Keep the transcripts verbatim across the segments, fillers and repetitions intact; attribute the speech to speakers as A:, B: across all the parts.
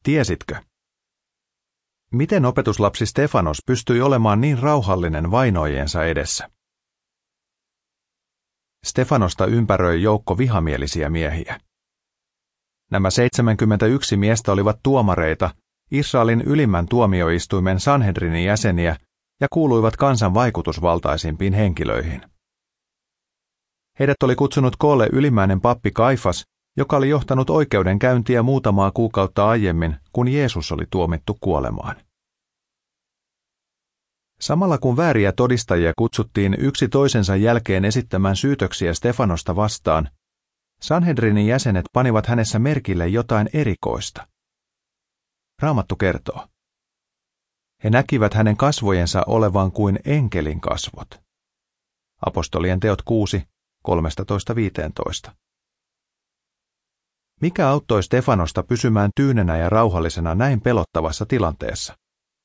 A: Tiesitkö? Miten opetuslapsi Stefanos pystyi olemaan niin rauhallinen vainoijensa edessä? Stefanosta ympäröi joukko vihamielisiä miehiä. Nämä seitsemänkymmentäyksi miestä olivat tuomareita, Israelin ylimmän tuomioistuimen Sanhedrinin jäseniä ja kuuluivat kansan vaikutusvaltaisimpiin henkilöihin. Heidät oli kutsunut koolle ylimmäinen pappi Kaifas, joka oli johtanut oikeudenkäyntiä muutamaa kuukautta aiemmin, kun Jeesus oli tuomittu kuolemaan. Samalla kun vääriä todistajia kutsuttiin yksi toisensa jälkeen esittämään syytöksiä Stefanosta vastaan, Sanhedrinin jäsenet panivat hänessä merkille jotain erikoista. Raamattu kertoo. He näkivät hänen kasvojensa olevan kuin enkelin kasvot. Apostolien teot kuusi, kolmetoista viisitoista. Mikä auttoi Stefanosta pysymään tyynenä ja rauhallisena näin pelottavassa tilanteessa?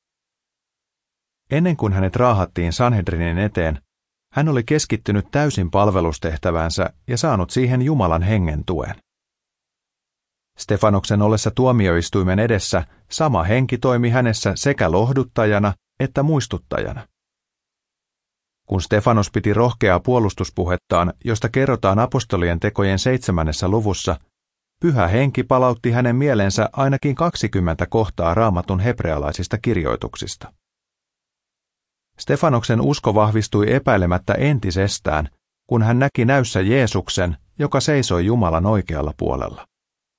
A: Ennen kuin hänet raahattiin Sanhedrinin eteen, hän oli keskittynyt täysin palvelustehtäväänsä ja saanut siihen Jumalan hengen tuen. Stefanoksen ollessa tuomioistuimen edessä sama henki toimi hänessä sekä lohduttajana että muistuttajana. Kun Stefanos piti rohkeaa puolustuspuhettaan, josta kerrotaan apostolien tekojen seitsemännessä luvussa, Pyhä henki palautti hänen mieleensä ainakin kaksikymmentä kohtaa Raamatun hebrealaisista kirjoituksista. Stefanoksen usko vahvistui epäilemättä entisestään, kun hän näki näyssä Jeesuksen, joka seisoi Jumalan oikealla puolella.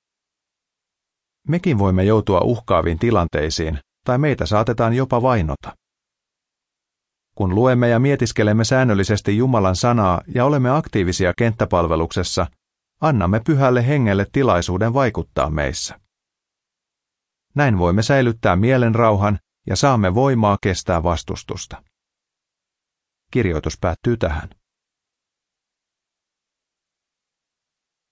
A: Mekin voimme joutua uhkaaviin tilanteisiin, tai meitä saatetaan jopa vainota. Kun luemme ja mietiskelemme säännöllisesti Jumalan sanaa ja olemme aktiivisia kenttäpalveluksessa, annamme Pyhälle hengelle tilaisuuden vaikuttaa meissä. Näin voimme säilyttää mielenrauhan ja saamme voimaa kestää vastustusta. Kirjoitus päättyy tähän.